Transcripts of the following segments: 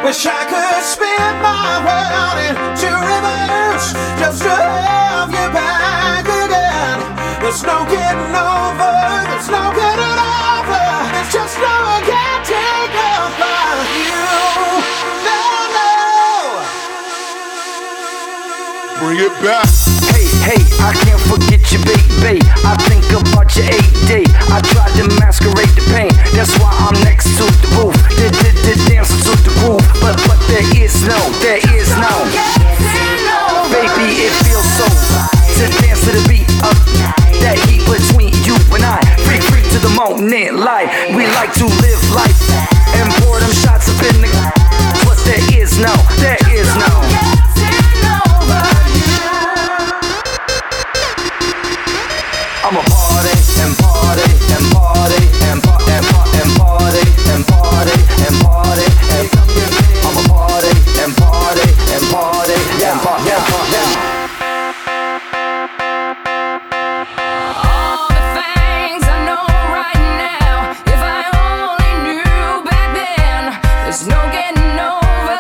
Wish I could spin my world into reverse just to have you back again. There's no getting over, there's no getting over. It's just no one can take over you. No, no. Bring it back. Hey, hey, I can't forget you, baby. I think about your AD. I tried to masquerade the pain. That's why I'm next to the roof. Dancing to the groove. But there is no. Baby, it feels so to dance to the beat of that heat between you and I. Free to the moment, light. We like to live life and pour them shots up in the. But there is no. I'm a party and party and party and party and party and party and party and I'm a party and party and party and party and party. All the things I know right now, if I only knew back then, there's no getting over,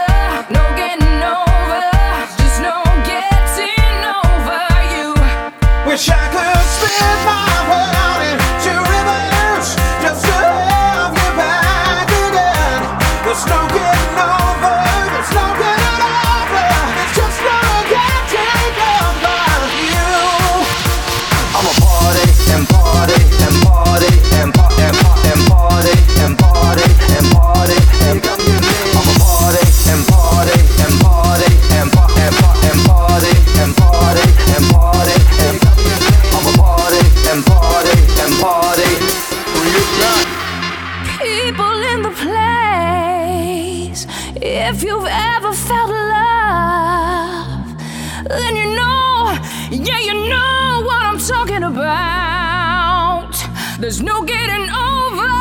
just no getting over you. Wish I could spin my world into reverse just to have you back again. There's no getting over, there's no getting over. It's just no one can take over you. I'm a party and party and party and party and party and party and party and party and I'm a party and party and party and party and party and party and party and I'm a party and party and party. Bring it back. People in the place, if you've ever felt love, then you know, yeah, you know what I'm talking about. There's no getting over.